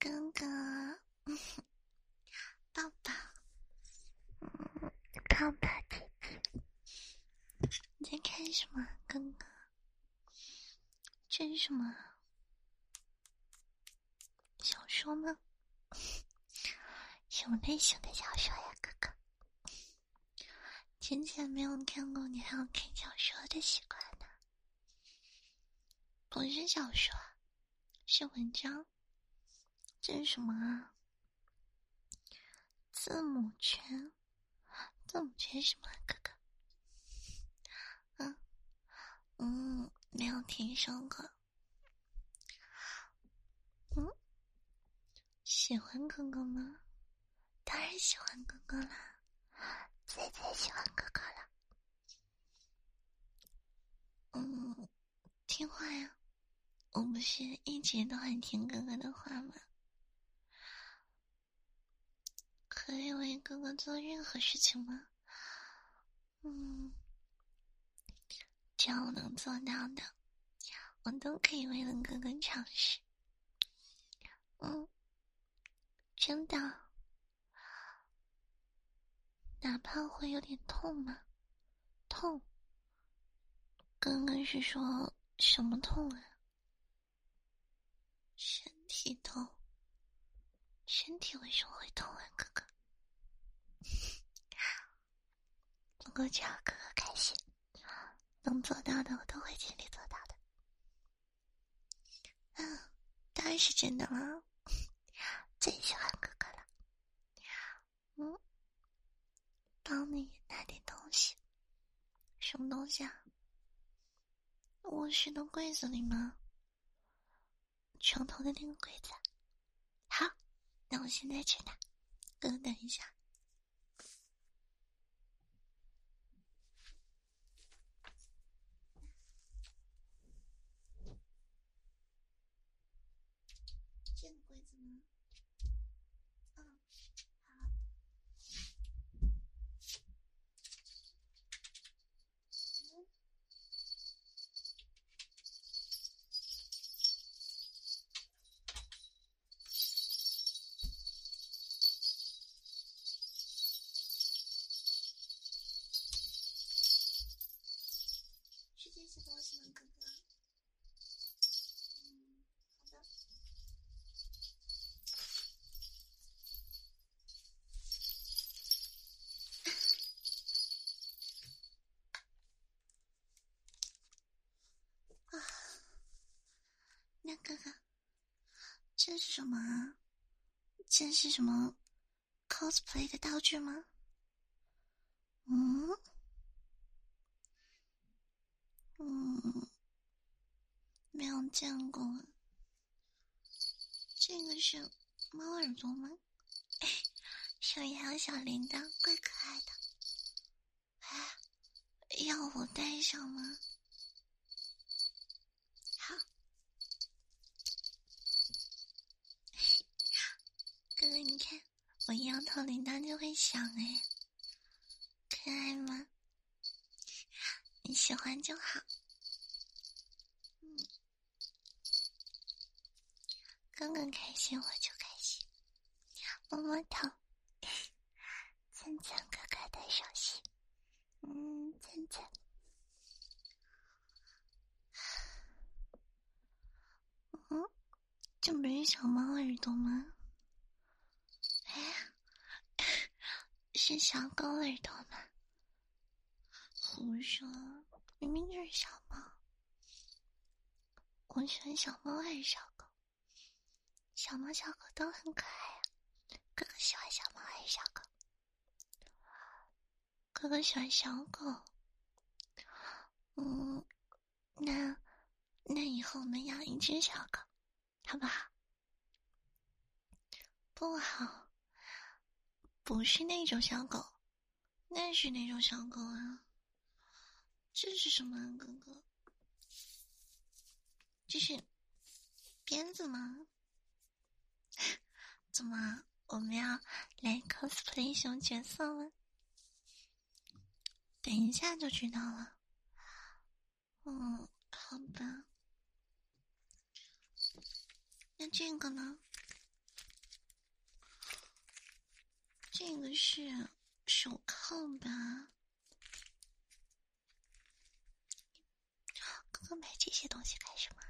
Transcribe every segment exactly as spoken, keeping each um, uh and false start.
哥哥，抱抱，嗯，抱抱姐姐。你在看什么，哥哥？这是什么？小说吗？什么类型的小说呀，哥哥？之前没有看过你还有看小说的习惯呢。不是小说，是文章。这是什么啊？字母圈？字母圈什么啊，哥哥？嗯嗯，没有听说过。嗯，喜欢哥哥吗？当然喜欢哥哥啦，最最喜欢哥哥了。嗯，听话呀，我不是一直都很听哥哥的话吗？可以为哥哥做任何事情吗？嗯，只要我能做到的，我都可以为了哥哥尝试。嗯，真的，哪怕会有点痛吗？痛？哥哥是说什么痛啊？身体痛？身体为什么会痛啊，哥哥？不过只要哥哥开心，能做到的我都会尽力做到的。嗯，当然是真的了，最喜欢哥哥了。嗯，帮你拿点东西。什么东西啊？卧室的柜子里吗？床头的那个柜子。好，那我现在去拿。哥哥等一下。这个柜子吗？嗯，好。嗯，是这些东西吗，哥哥？嗯，好的。啊，那哥哥，这是什么啊？这是什么 cosplay 的道具吗？嗯嗯，没有见过。这个是猫耳朵吗？哎，上面还有小铃铛，怪可爱的。哎，要我戴上吗？好。哥哥，你看，我一摇头铃铛就会响，哎，可爱吗？你喜欢就好。嗯，哥哥开心我就开心。摸摸头，蹭蹭哥哥的手心，嗯，蹭蹭。嗯，这不是小猫耳朵吗？哎，是小狗耳朵吗？胡说，明明就是小猫。我喜欢小猫还是小狗？小猫小狗都很可爱啊。哥哥喜欢小猫还是小狗？哥哥喜欢小狗。嗯，那那以后我们养一只小狗，好不好？不好，不是那种小狗，那是那种小狗啊。这是什么啊，哥哥？这是鞭子吗？怎么我们要来 cosplay 什么角色吗？等一下就知道了。嗯，好吧。那这个呢？ 这个是手铐吧？哥哥买这些东西干什么？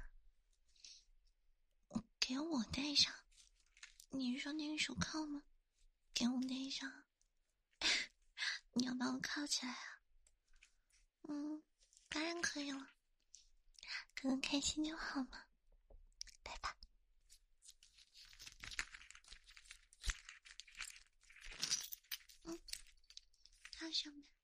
给我戴上。你说那个手铐吗？给我戴上。你要把我铐起来啊？嗯，当然可以了。哥哥开心就好嘛。来吧。嗯，铐上面。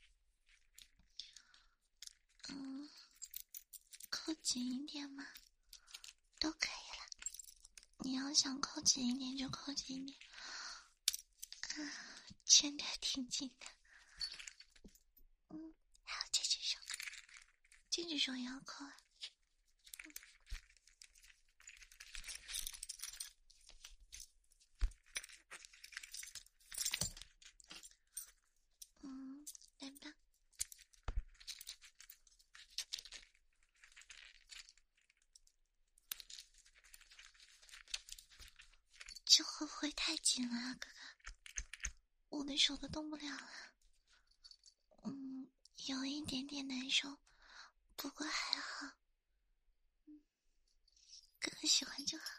嗯，扣紧一点嘛，都可以了。你要想扣紧一点就扣紧一点。啊，真的挺紧的。嗯，还有这只手，这只手也要扣啊。嗯，来吧。这会不会太紧了啊，哥哥？我的手都动不了了。嗯，有一点点难受，不过还好。嗯，哥哥喜欢就好。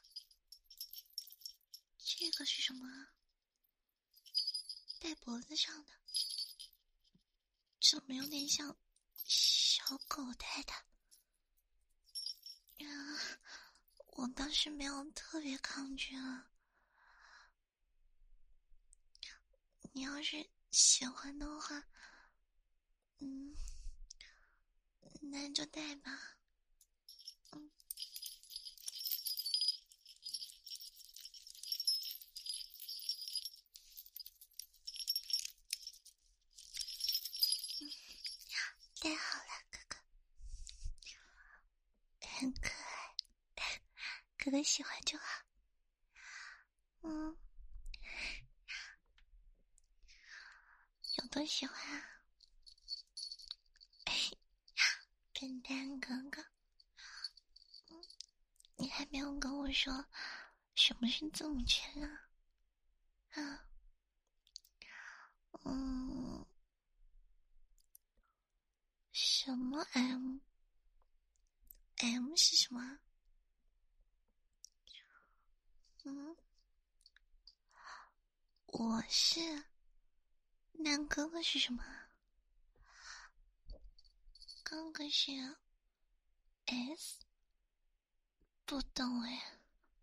这个是什么啊？戴脖子上的，怎么有点像小狗戴的？呀，我倒是没有特别抗拒啊。你要是喜欢的话，嗯，那就戴吧。嗯，嗯，戴好了，哥哥，很可爱，哥哥喜欢就好。嗯，有多喜欢啊？笨蛋哥哥，嗯，你还没有跟我说什么是字母圈啊？啊，嗯，什么 M？M 是什么？嗯，我是。那哥哥是什么？哥哥是 S？ 不懂哎，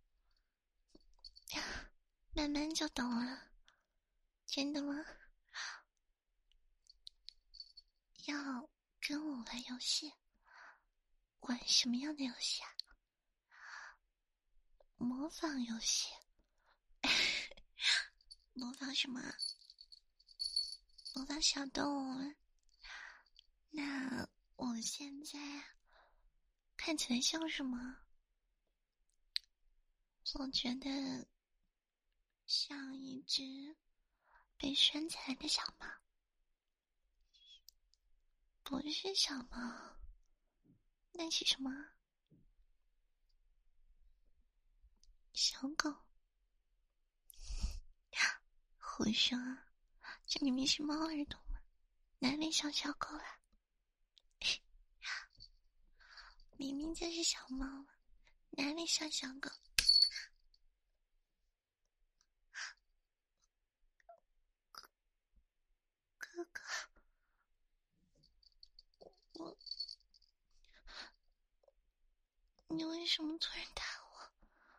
慢慢就懂了。真的吗？要跟我玩游戏？玩什么样的游戏啊？模仿游戏？模仿什么？模仿小动物？那我现在看起来像什么？我觉得像一只被拴起来的小猫。不是小猫，那是什么？小狗。胡说，这明明是猫耳朵吗？哪里像小狗了？明明就是小猫啊，哪里像小狗？哥哥，我，你为什么突然打我？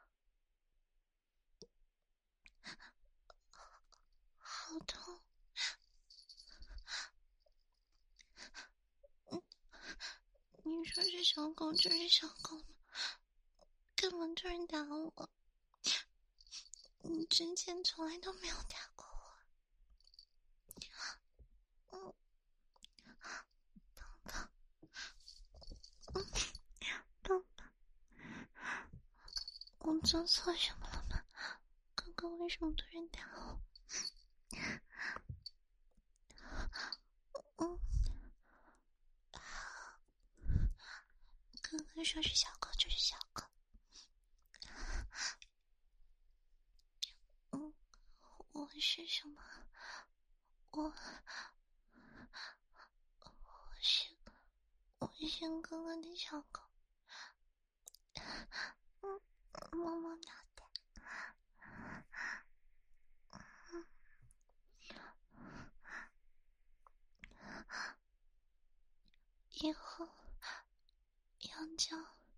好痛！嗯，你说是小狗就是小狗吗？干嘛突然打我？你之前从来都没有打过我。嗯，棒棒，嗯，棒棒，我做错什么了吗？哥哥为什么突然打我？嗯，哥哥说是小狗就是小狗。嗯，我是什么？我我是我是哥哥的小狗，嗯，摸摸脑袋，嗯，以后要叫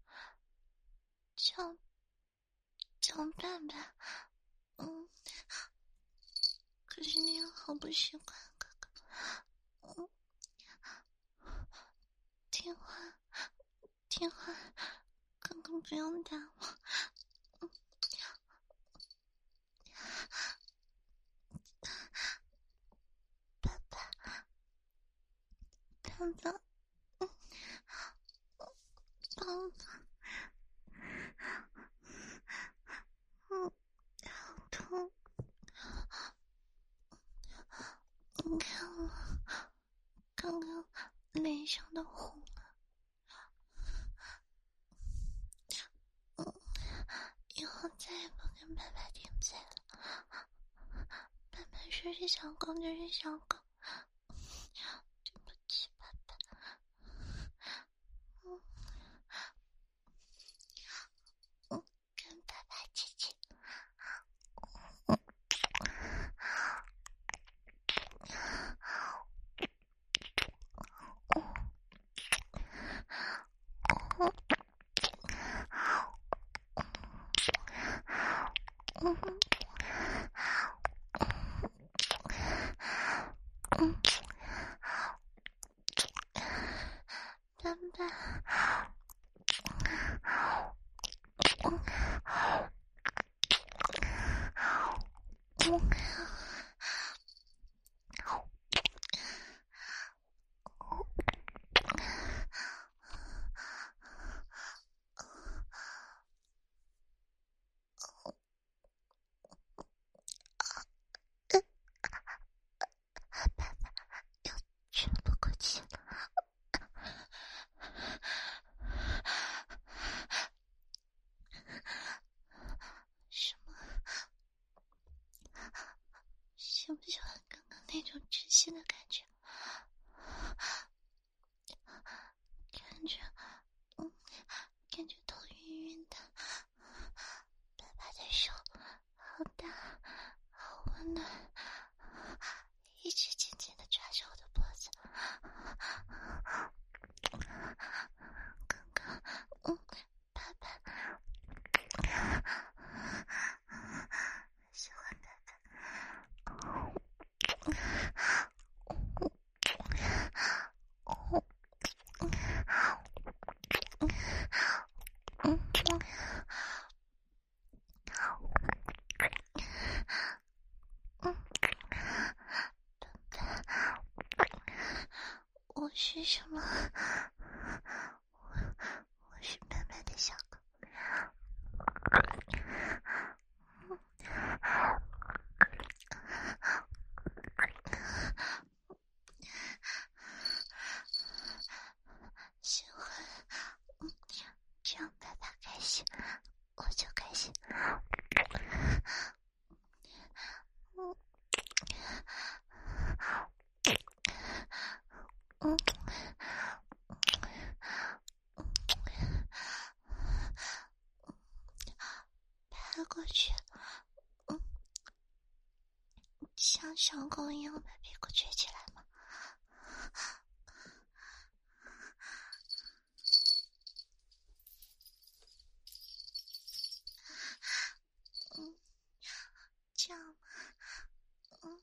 叫叫爸爸，嗯，可是那样好不习惯，哥哥，嗯，听话听话，哥哥不用打我，嗯，爸爸爸爸，嗯，爸爸，嗯，好痛。你看我刚刚脸上都红了，嗯，以后再也不跟爸爸顶嘴了。爸爸说是小狗就是小狗，对不起爸爸。嗯，嗯，跟爸爸亲亲。嗯，嗯，嗯，爸爸，嗯，喘不过气了。什么？喜不喜欢刚刚那种窒息的感觉？感觉，嗯，感觉头晕晕的。爸爸的手好大，好温暖，一直紧紧地抓着我的脖子。刚刚，嗯，爸爸，喜欢爸爸。我是什么？我我是爸爸的小狗。喜欢，嗯，这样爸爸开心，我就开心。嗯，嗯，爬过去，嗯，像小狗一样把屁股撅起来吗？嗯，这样吗？嗯，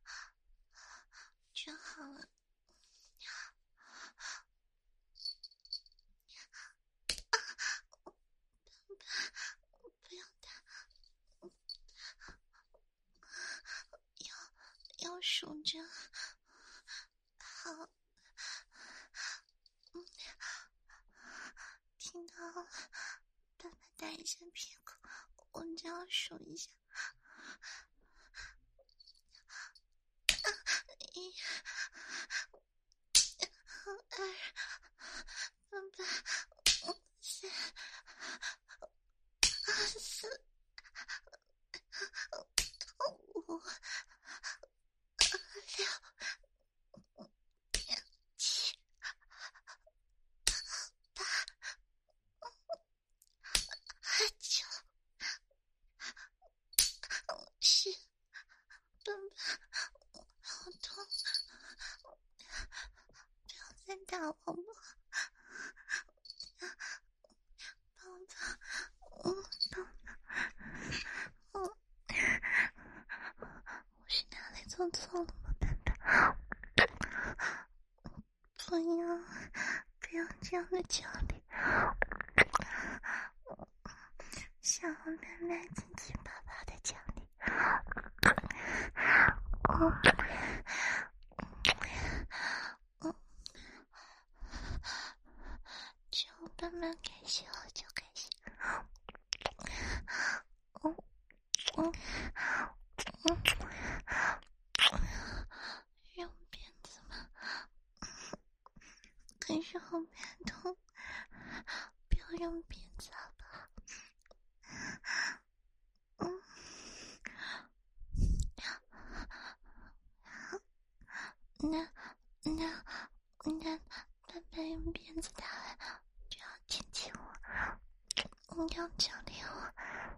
就好了。不要打，要要数着。好，嗯，听到了，爸爸打一下屁股，我就要数一下。一、二、爸爸，三、四、五、 是，爸爸，好痛！不要再打我了，爸爸，嗯，爸爸，嗯，我是哪里做错了吗？爸爸，不要，不要这样的叫你，想要奶奶亲亲爸爸的叫你。嗯嗯，只要爸爸开心，我就开心。嗯嗯嗯，用鞭子吗？可是好疼痛，不要用鞭子好不好？嗯，那那那爸爸用鞭子打完就要亲亲我，你要教练我，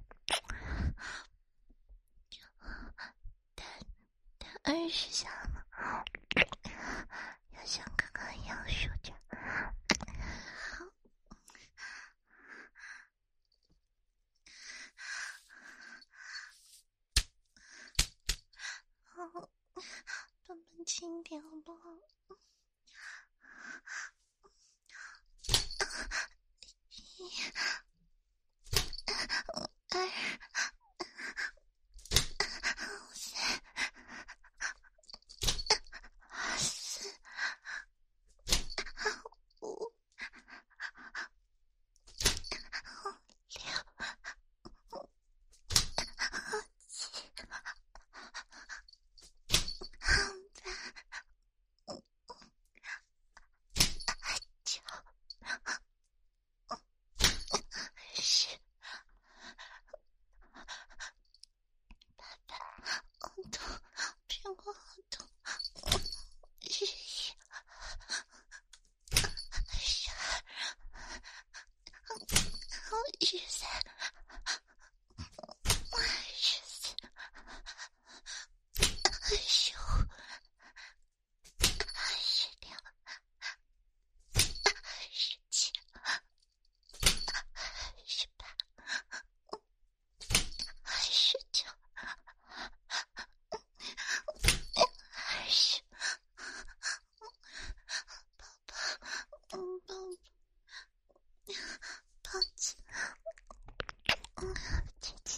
打打二十下吗？要像刚刚一样数着。好。好，爸爸轻点好不好？一、二、三、四、五、六、七、八、九、十。好痛，屁股好痛。十一、十二、十三、十四、十五、十六、十七、十八、十九、二十。宝宝，嗯，宝宝，抱歉，嗯，姐姐，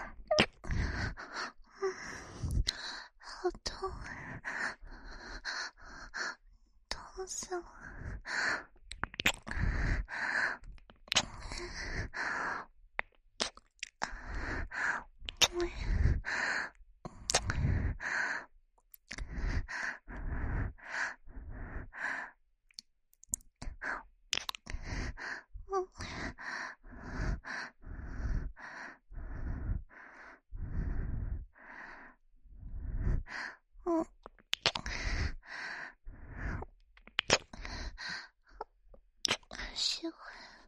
嗯，好痛啊，痛死我了。嗯，喜欢，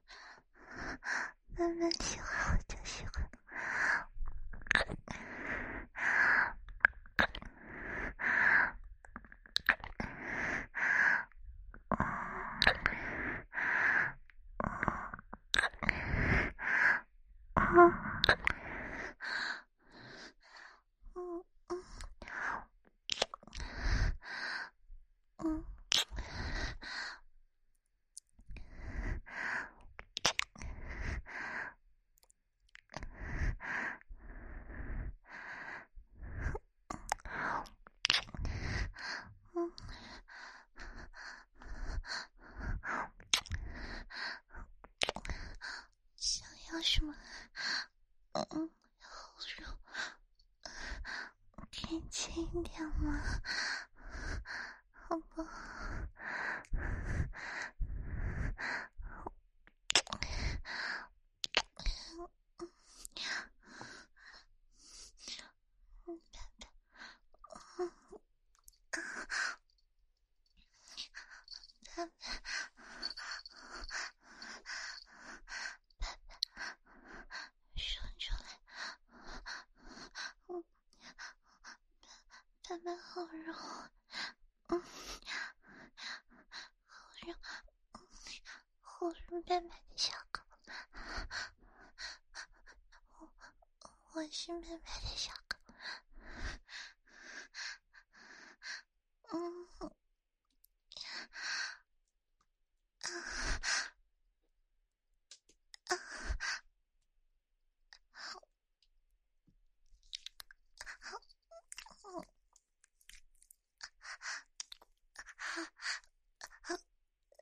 慢慢喜欢我就喜欢。嗯嗯嗯嗯。嗯，想要什么？嗯嗯，好肉，可以轻一点吗？好不好？爸爸，说出来。嗯爸爸好热，嗯，好热，好热，爸爸的小狗，我我是爸爸的小狗，嗯，啊啊，好，好，嗯，好，好。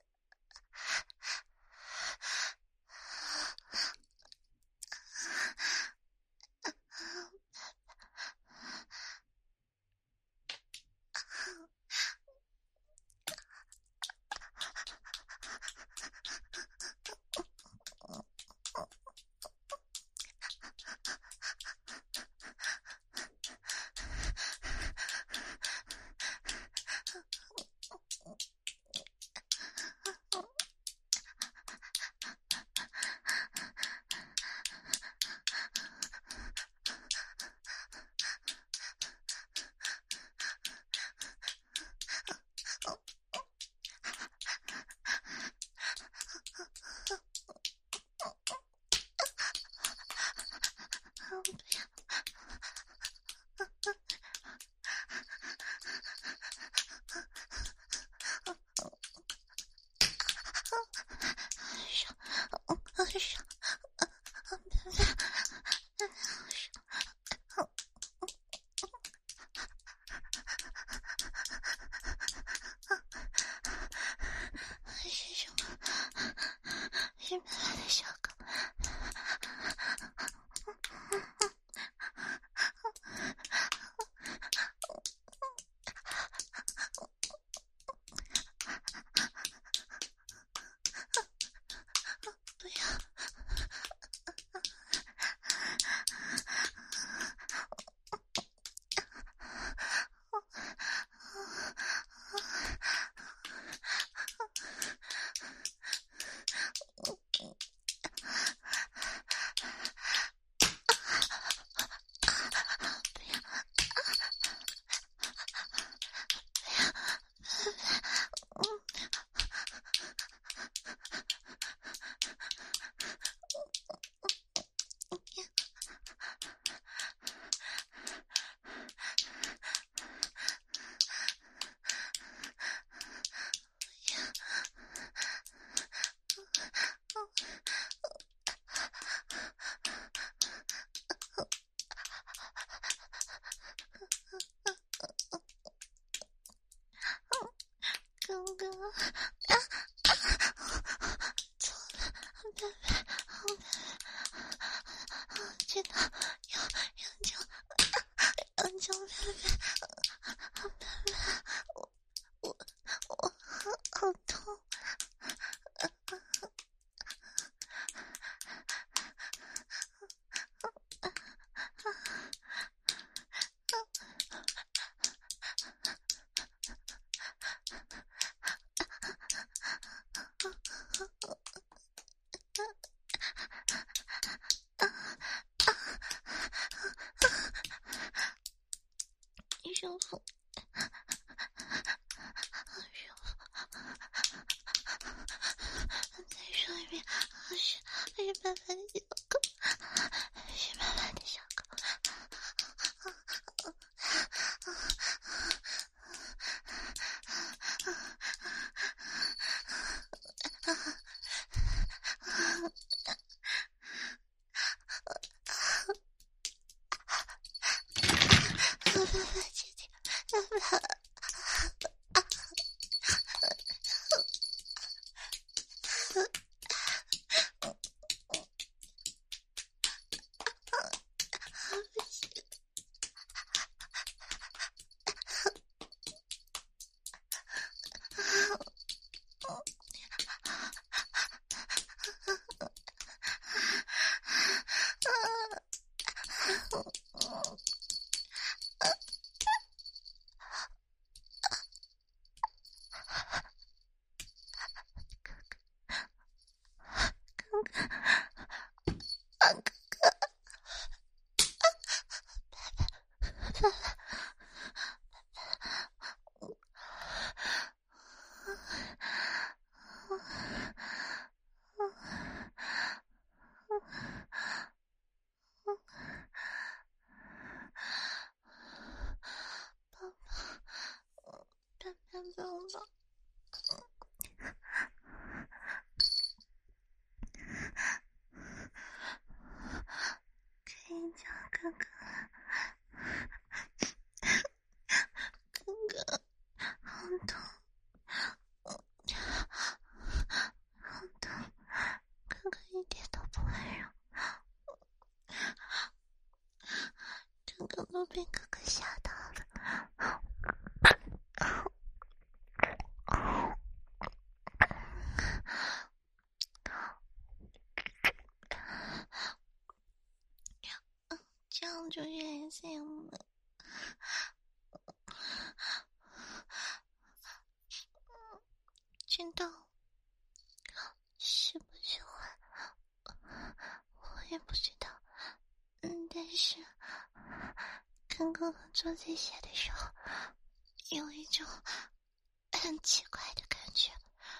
是什么？是爸爸的小狗。不要！哥哥，啊啊！错了，爸爸，爸爸，我知道要要叫要叫爸爸，爸爸，我我我好好痛。舒服，好舒服。再说一遍，是是爸爸的小狗，是爸爸的小狗。爸爸姐姐，爸爸。 刚刚都被哥哥吓到了。这样就越羡慕了。知道喜不喜欢我也不知道，嗯，但是跟哥哥做这些的时候，有一种很奇怪的感觉，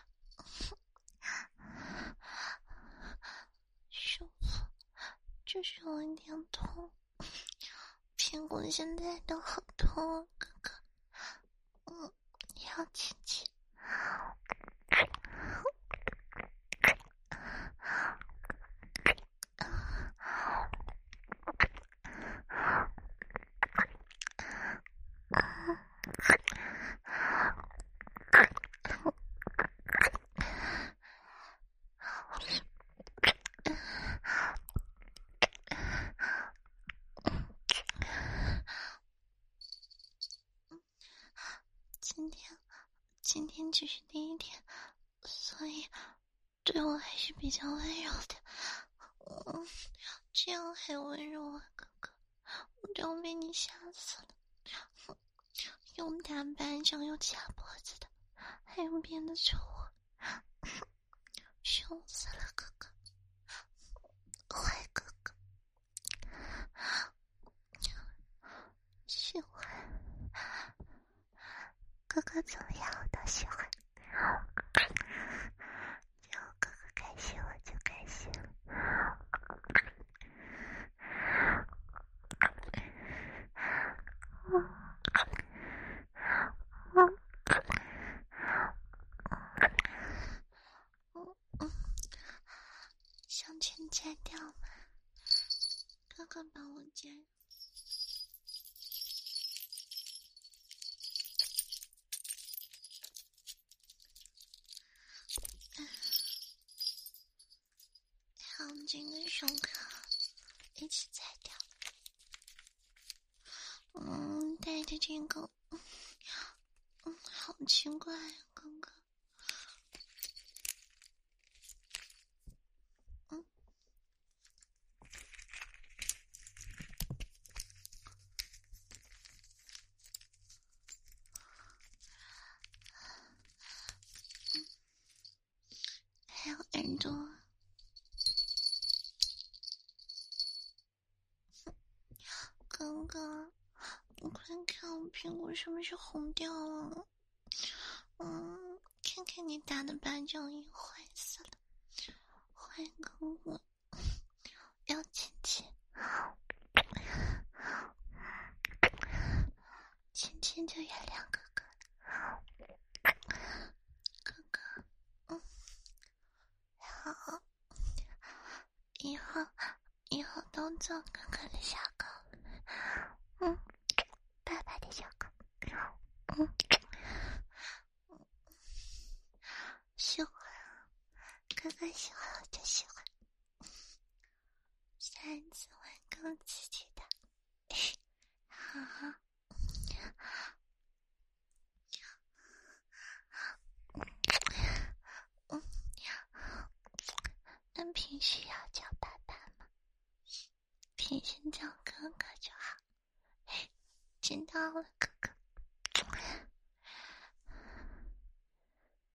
舒服，就是有一点痛，屁股现在都好痛，哥哥，嗯，要亲亲。今天，今天只是第一天，所以对我还是比较温柔的。嗯，这样还温柔啊，哥哥，我都要被你吓死了。用大巴掌，又掐脖子的，还用鞭子抽我，凶死了，哥哥，坏哥哥，喜欢哥哥怎么样我都喜欢，只要哥哥开心我就开心。想全摘掉吗？哥哥帮我摘。好，这个胸口一起摘掉。嗯，带着这个，嗯，好奇怪呀、啊，哥哥。嗯。还有耳朵。哥哥，你快看我屁股是不是红掉了？嗯，看看你打的巴掌也坏死了，坏哥哥，要亲亲，亲亲就原谅哥哥，哥哥，嗯，好，以后以后都做哥哥的小狗，嗯，爸爸的小狗，嗯。喜欢，哥哥喜欢我就喜欢。下一次玩更刺激的，好好。嗯，那平时要叫爸爸吗？平时叫哥哥就好。知道了，哥哥。